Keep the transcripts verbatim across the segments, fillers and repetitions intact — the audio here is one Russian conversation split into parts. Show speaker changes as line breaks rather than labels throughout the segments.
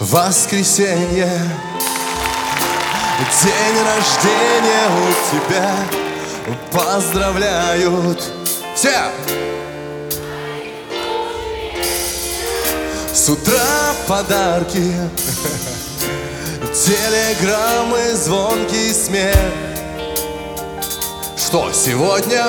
Воскресенье, день рождения у тебя, поздравляют все. С утра подарки, телеграммы, звонкий смех. Что сегодня?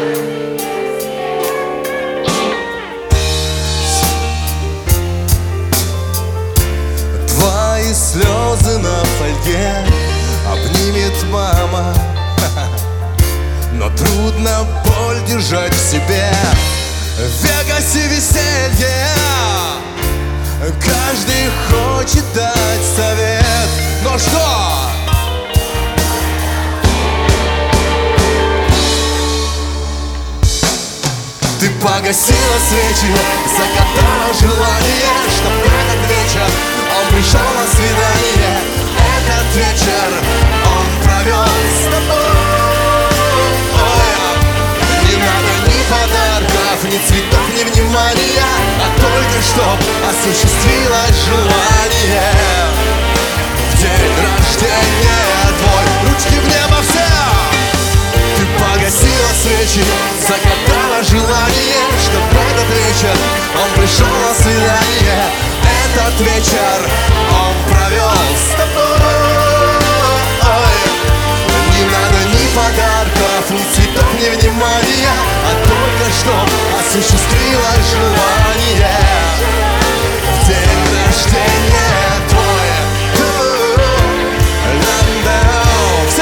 Твои слезы на фольге обнимет мама, но трудно боль держать в себе. В Вегасе веселье, каждый хочет дать совет. Но что? Ты погасила свечи, загадала желание, чтоб этот вечер он пришел на свидание. Этот вечер он провел с тобой. Не надо ни подарков, ни цветов, ни внимания, а только чтоб осуществилось желание. В день рождения твой, ручки в небо все. Ты погасила свечи, загадала желание, чтоб этот вечер он пришел на свидание. Этот вечер он провел с тобой. Не надо ни подарков, ни цветов, ни внимания, а только чтоб осуществилось желание. В день рождения твой. Все!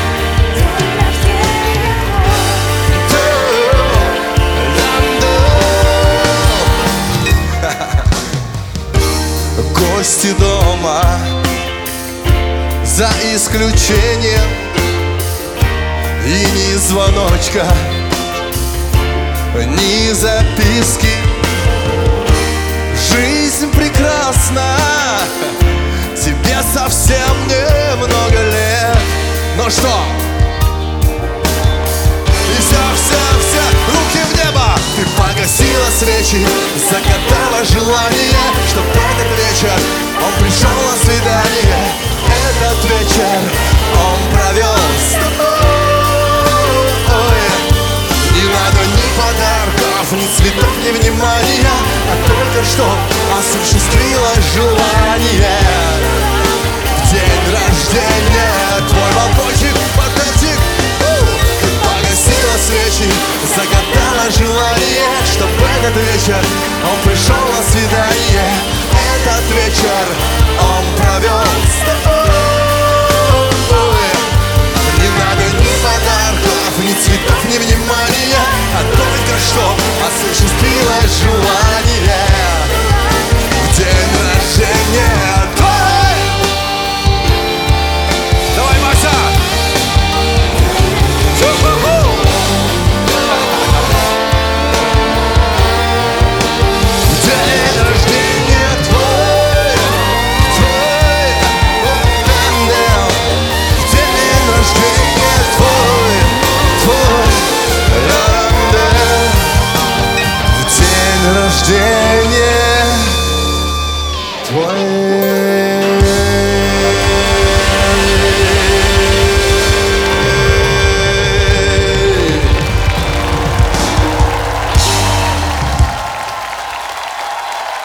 Гости дома, за исключением и ни звоночка, ни записки. Жизнь прекрасна, тебе совсем немного лет. Но что? И все, все, все, руки в небо. Ты погасила свечи, загадала желание, чтоб этот вечер он пришел на свидание. Этот вечер он провел с тобой. Не надо ни подарков, ни цветов, ни внимания, а только чтоб осуществилось желание. В день рождения твой балкончик, подарчик. Ты погасила свечи, загадала желание, чтоб этот вечер он пришел